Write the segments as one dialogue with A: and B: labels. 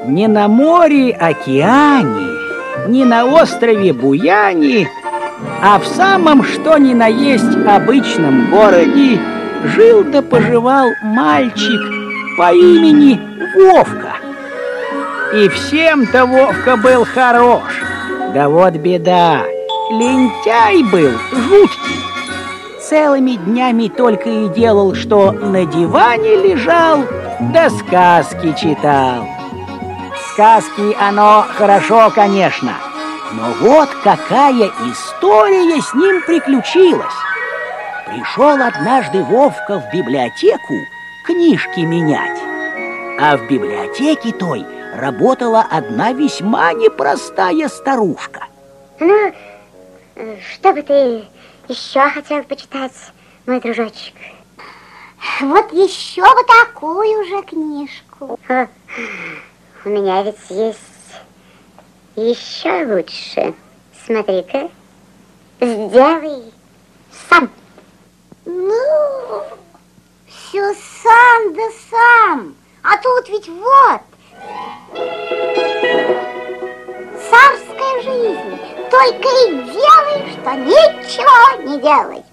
A: Не на море океане, не на острове Буяне, а в самом что ни на есть обычном городе жил да поживал мальчик по имени Вовка. И всем-то Вовка был хорош. Да вот беда, лентяй был жуткий. Целыми днями только и делал, что на диване лежал, да сказки читал. Сказки оно хорошо, конечно, но вот какая история с ним приключилась. Пришел однажды Вовка в библиотеку книжки менять, а в библиотеке той работала одна весьма непростая старушка.
B: Ну, что бы ты еще хотел почитать, мой дружочек?
C: Вот еще бы такую же книжку.
B: У меня ведь есть еще лучше. Смотри-ка, сделай сам.
C: Ну, все сам да сам. А тут ведь вот царская жизнь. Только и делай, что ничего не делай.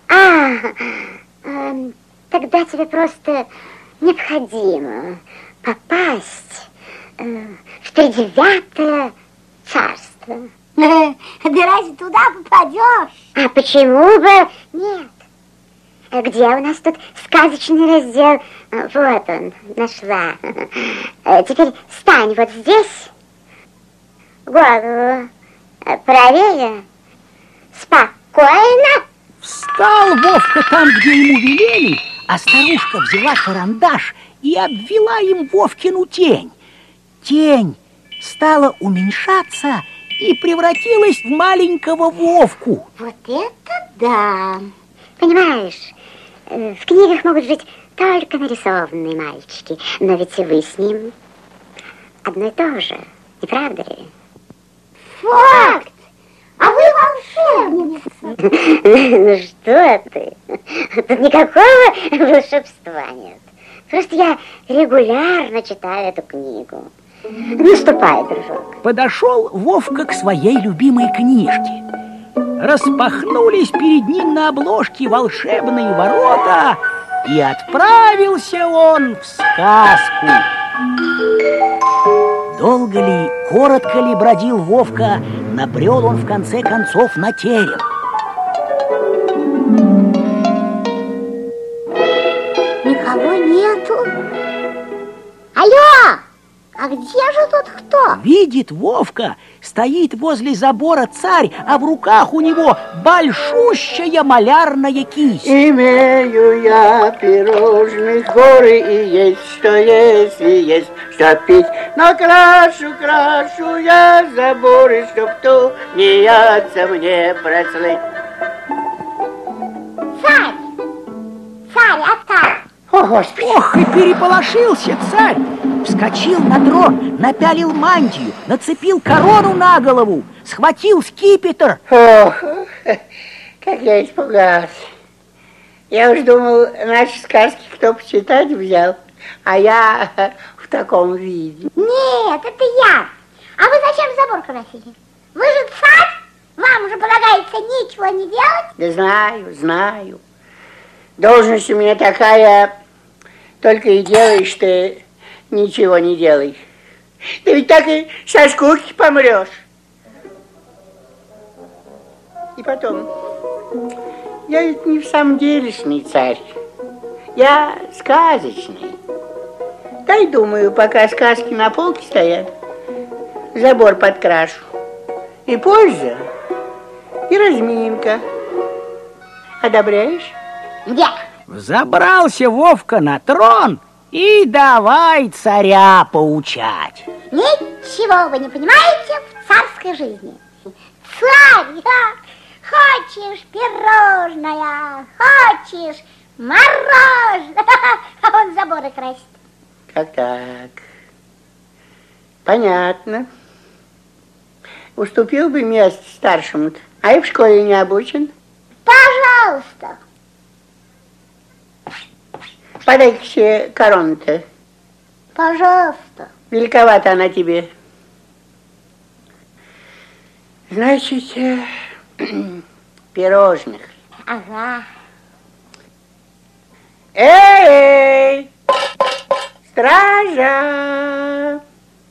B: Тогда тебе просто необходимо попасть в тридевятое царство.
C: Да разве туда попадешь?
B: А почему бы нет? Где у нас тут сказочный раздел? Вот он, нашла. Теперь стань вот здесь, голову правее, спокойно.
A: Встал Вовка там, где ему велели, а старушка взяла карандаш и обвела им Вовкину тень. Тень стала уменьшаться и превратилась в маленького Вовку.
B: Вот это да! Понимаешь, в книгах могут жить только нарисованные мальчики, но ведь и вы с ним одно и то же, не правда ли?
C: Факт! А вы волшебница!
B: Ну что ты? Тут никакого волшебства нет. Просто я регулярно читаю эту книгу. Не ступай, дружок.
A: Подошел Вовка к своей любимой книжке. Распахнулись перед ним на обложке волшебные ворота, и отправился он в сказку. Долго ли, коротко ли бродил Вовка, набрел он в конце концов на терем.
C: Никого нету. Алло! А где же тут кто?
A: Видит Вовка, стоит возле забора царь, а в руках у него большущая малярная кисть.
D: Имею я пирожных горы, и есть что есть, и есть что пить. Но крашу я заборы, чтоб тунеядца мне прослыть.
C: Царь! Царь, отстань!
D: О, Господи!
A: Ох, и переполошился царь. Вскочил на трон, напялил мантию, нацепил корону на голову, схватил скипетр.
D: Ох, как я испугался. Я уж думал, наши сказки кто почитать взял, а я в таком виде.
C: Нет, это я. А вы зачем забор красили? Вы же царь, вам же полагается ничего не делать.
D: Да знаю. Должность у меня такая, только и делаешь ты, ничего не делай. Да ведь так и со скуки помрешь. И потом, я ведь не в самом делешный царь, я сказочный. Дай, думаю, пока сказки на полке стоят, забор подкрашу. И польза, и разминка. Одобряешь?
C: Где?
A: Взобрался Вовка на трон и давай царя поучать.
C: Ничего вы не понимаете в царской жизни. Царь, хочешь пирожное, хочешь мороженое, а он заборы красит.
D: Как так? Понятно. Уступил бы место старшему-то, а и в школе не обучен.
C: Пожалуйста.
D: Великовата она тебе. Значит, пирожных.
C: Ага.
D: Эй! Стража!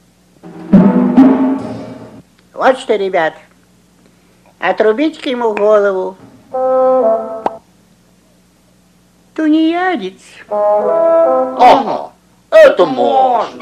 D: Вот что, ребят, отрубите-ка ему голову. Тунеядец.
E: Ага, это можно.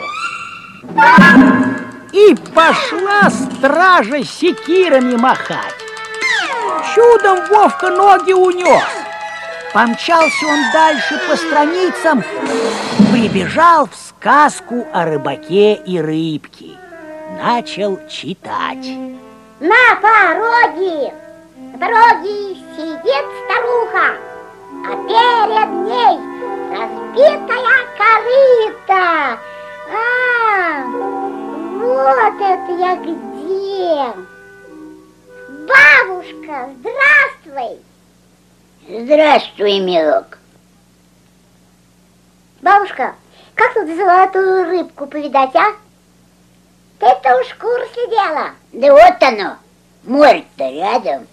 A: И пошла стража секирами махать. Чудом Вовка ноги унес. Помчался он дальше по страницам, прибежал в сказку о рыбаке и рыбке. Начал читать.
C: На пороге сидит старуха, а перед ней разбитая корыта. Вот это я где? Бабушка, здравствуй.
B: Здравствуй, милок.
C: Бабушка, как тут золотую рыбку повидать, а? Ты-то уж в курсе дела.
B: Да вот оно, море-то рядом.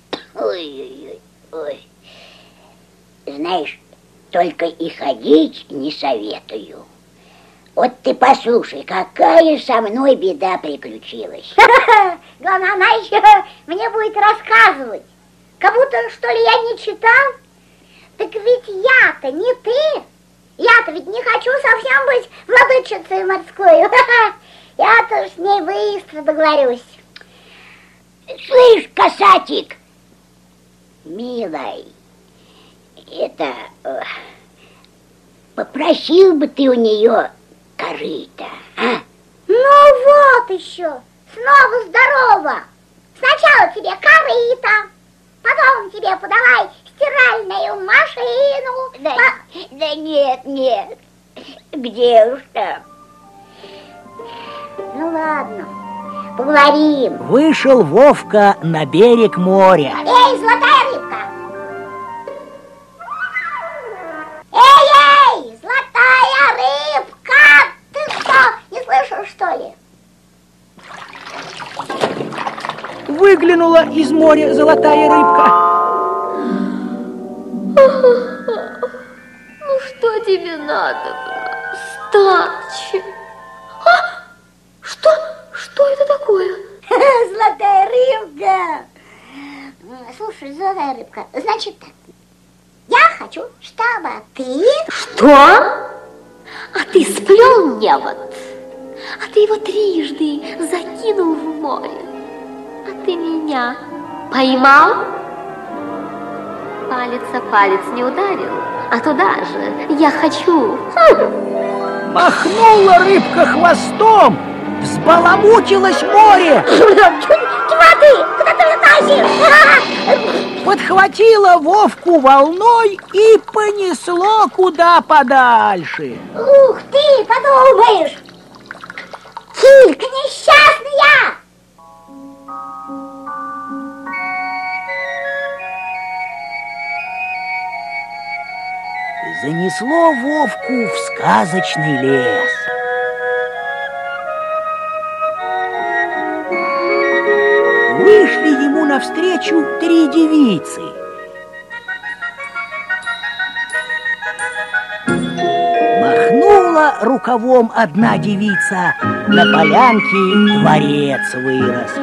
B: Ой. Знаешь, только и ходить не советую. Вот ты послушай, какая со мной беда приключилась.
C: Главное, она еще мне будет рассказывать. Как будто, что ли, я не читал? Так ведь я-то не ты. Я-то ведь не хочу совсем быть владычицей морской. Я-то с ней быстро договорюсь.
B: Слышь, касатик, милый, это... попросил бы ты у нее корыто, а?
C: Ну вот еще, снова здорово. Сначала тебе корыто, потом тебе подавай стиральную машину.
B: Да нет, где уж там.
C: Ну ладно, поговорим.
A: Вышел Вовка на берег моря.
C: Эй, золотая рыбка! Эй, золотая рыбка! Ты что, не слышишь, что ли?
A: Выглянула из моря золотая рыбка.
F: Ну что тебе надо, Стачи? Что это такое?
C: Золотая рыбка! Слушай, золотая рыбка, значит так. Я хочу, чтобы ты...
F: Что? А ты сплел мне вот. А ты его трижды закинул в море. А ты меня поймал? Палец о палец не ударил, а туда же я хочу.
A: Махнула рыбка хвостом, взбаламутилось море.
C: Тьма ты, куда ты тащишь?
A: Подхватила Вовку волной и понесло куда подальше.
C: Ух ты, подумаешь! Килька несчастная!
A: Занесло Вовку в сказочный лес. Вышли ему навстречу 3 девицы. Махнула рукавом одна девица, на полянке дворец вырос.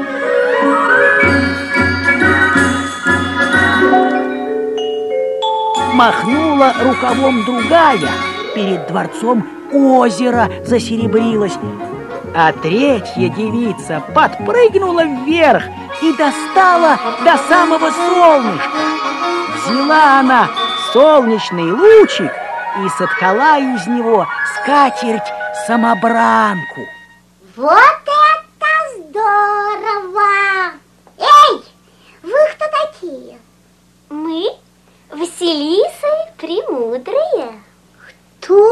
A: Махнула рукавом другая, перед дворцом озеро засеребрилось. А 3-я девица подпрыгнула вверх и достала до самого солнышка. Взяла она солнечный лучик и соткала из него скатерть-самобранку.
C: Вот это здорово! Эй, вы кто такие?
F: Мы Василисы Премудрые.
C: Кто?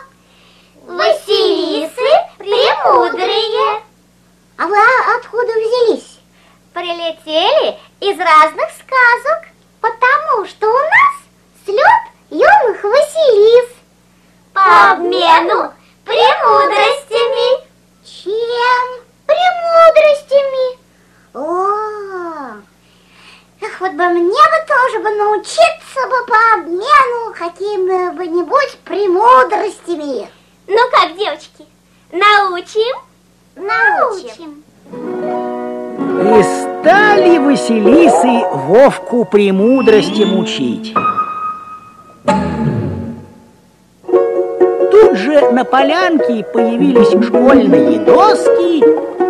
F: Василисы Премудрые.
C: А вы откуда взялись?
F: Прилетели из разных сказок, потому что у нас слет юных Василис. По обмену премудрости
C: какими-нибудь премудростями.
F: Ну как, девочки, научим?
C: Научим.
A: И стали Василисы Вовку премудростям учить. Тут же на полянке появились школьные доски.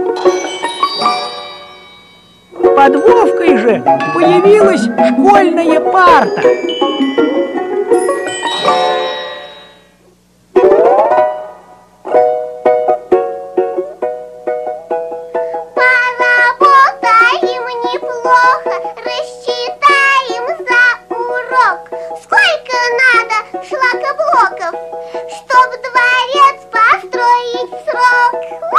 A: Под Вовкой же появилась школьная парта.
C: Поработаем неплохо, рассчитаем за урок. Сколько надо шлакоблоков, чтоб дворец построить в срок?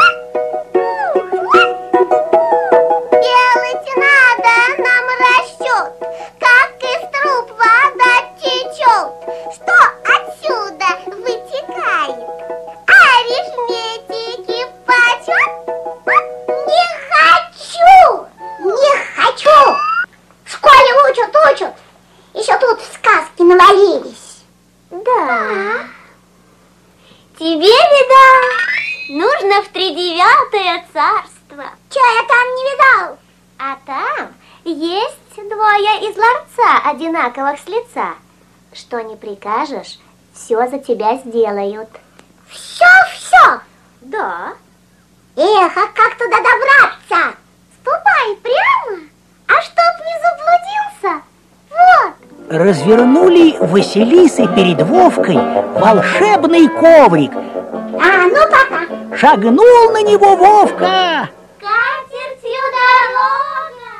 C: Делать надо нам расчет, как из труб вода течет. Что отсюда вытекает? Арифметики почет? Не хочу! Не хочу! В школе учат. Еще тут сказки навалились.
F: Да. Тебе, видал, нужно в 39-е царство.
C: Че я там не видал?
F: А там есть двое из ларца, одинаковых с лица. Что не прикажешь, все за тебя сделают.
C: Все?
F: Да.
C: Эх, а как туда добраться? Ступай прямо, а чтоб не заблудился, вот.
A: Развернули Василисы перед Вовкой волшебный коврик.
C: Ну пока.
A: Шагнул на него Вовка.
F: Катертью дорога.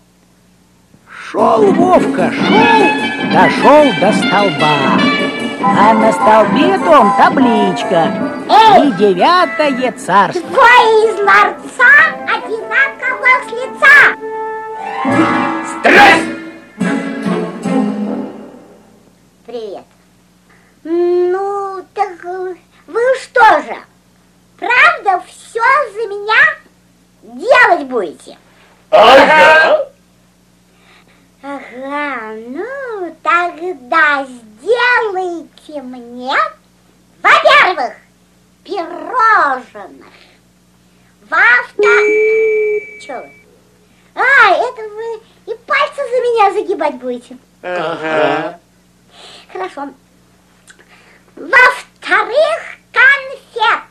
A: Шел Вовка, дошел до столба. А на столбе том табличка: «39-е царство».
C: Двое из ларца одинаковых с лица.
E: Стресс!
C: Привет. Ну, так вы что же, правда все за меня делать будете?
E: Ага.
C: Ага, ну тогда сделайте мне, во-первых, пирожных. Во-вторых... Че вы? Это вы и пальцы за меня загибать будете.
E: Ага.
C: Хорошо. Во-вторых, конфет.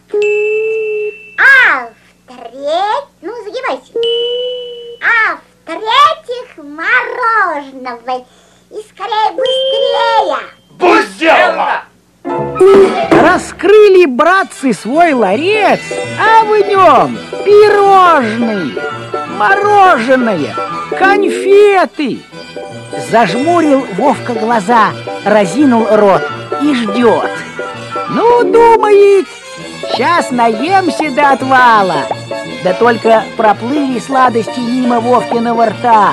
C: А в-третьих... Ну, загибайте. А в-третьих, мороженого. И скорее, быстрее.
E: Будь сделано!
A: Раскрыли братцы свой ларец, а в нем пирожные, мороженое, конфеты. Зажмурил Вовка глаза, разинул рот и ждет. Ну, думает, сейчас наемся до отвала. Да только проплыли сладости мимо Вовкиного рта.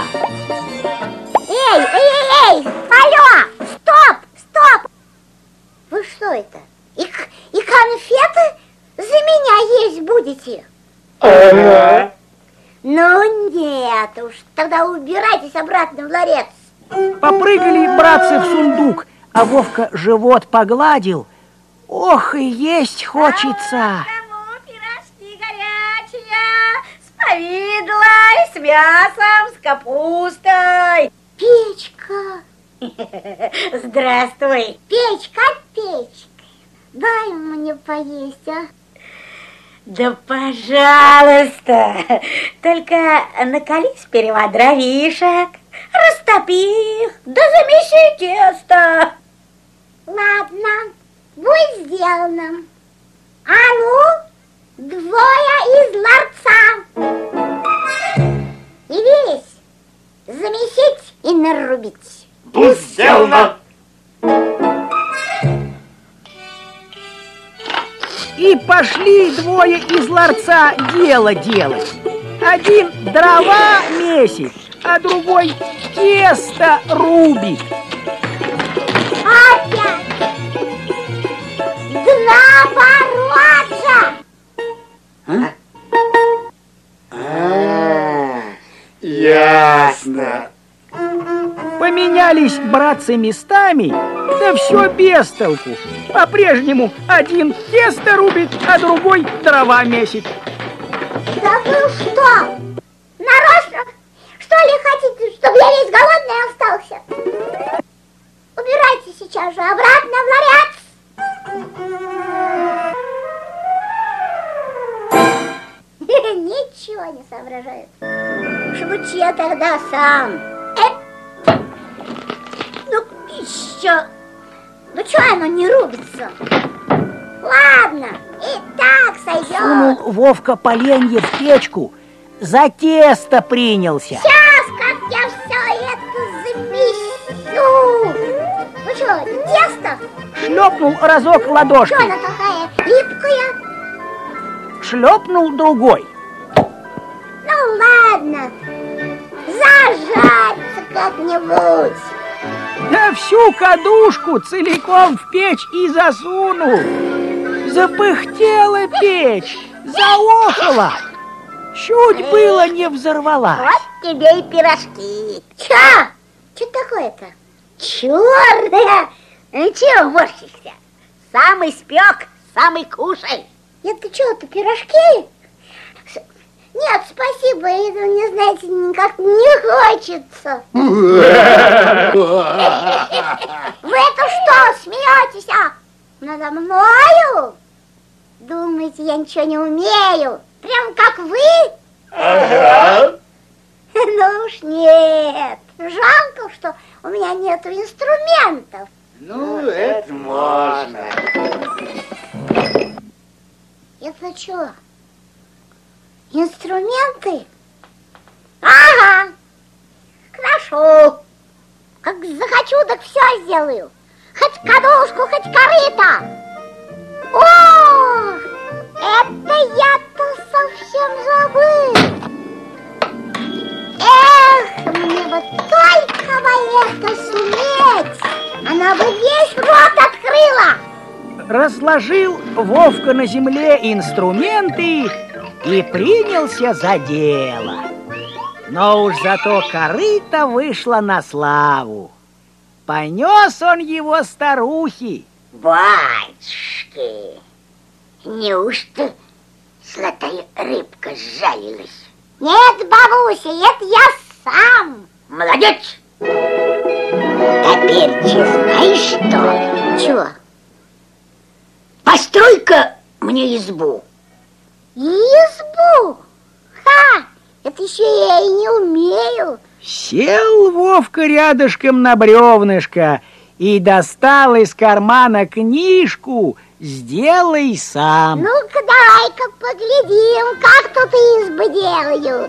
C: Эй, алло, стоп! Вы что это? И конфеты за меня есть будете?
E: Ага.
C: Ну нет уж, тогда убирайтесь обратно в ларец.
A: Попрыгали братцы в сундук, а Вовка живот погладил. Ох, и есть хочется.
G: Кому пирожки горячие, с повидлой, с мясом, с капустой.
C: Печка,
G: Здравствуй.
C: печка, дай мне поесть, а?
G: Да пожалуйста, только накали сперва дровишек, растопи их, да замеси тесто.
C: Ладно, будет сделано. А ну, двое из ларца. Явились, замесить и нарубить.
E: Будь сделано!
A: И пошли двое из ларца дело делать. Один дрова месит, а другой тесто рубит.
C: Опять! Наоборот же!
E: Ясно.
A: Поменялись братцы местами, Да все без толку. По-прежнему один тесто рубит, а другой дрова месит.
C: Да вы что? Нарочно, что ли, хотите, чтобы я весь голодный остался? Убирайте сейчас же обратно в ларец. Ничего не соображает. Шучу я тогда сам. Ну, еще. Ну, что оно не рубится? Ладно, и так сойдет.
A: Сунул Вовка поленье в печку, за тесто принялся.
C: Сейчас, как я все это замесю. Ну что, тесто?
A: Шлепнул разок
C: Что
A: ладошкой,
C: она такая липкая?
A: шлепнул другой.
C: Ну ладно, зажаться как-нибудь.
A: Да всю кадушку целиком в печь и засунул. Запыхтела печь, заохала. Чуть было не взорвалась.
C: Вот тебе и пирожки. Что такое-то? Черная. Ну чего морщишься? Сам испек, сам и кушай. Это что-то пирожки? Нет, спасибо, это мне, знаете, никак не хочется. Вы это что, смеетесь, надо мною? Думаете, я ничего не умею? Прям как вы?
E: Ага.
C: Ну уж нет. Жалко, что у меня нету инструментов.
D: Ну, это можно.
C: Это что? Инструменты? Ага. Хорошо. Как захочу, так все сделаю. Хоть кадушку, хоть корыто. О, это я-то совсем забыл. Эх, мне бы только бы это суметь. Она бы весь рот открыла.
A: Разложил Вовка на земле инструменты и принялся за дело. Но уж зато корыто вышло на славу. Понес он его старухе.
B: Батюшки, неужто золотая рыбка сжалилась?
C: Нет, бабуся, это я сам.
B: Молодец! Теперь знаешь что?
C: Чего?
B: Построй-ка мне избу.
C: Избу? Ха! Это еще я и не умею.
A: Сел Вовка рядышком на бревнышко и достал из кармана книжку «Сделай сам».
C: Ну-ка, давай-ка поглядим, как тут избы делают.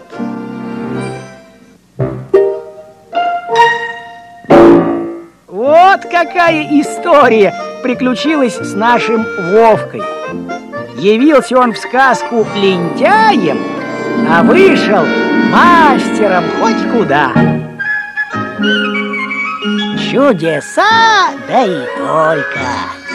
A: Вот какая история приключилась с нашим Вовкой. Явился он в сказку лентяем, а вышел мастером хоть куда. Чудеса, да и только.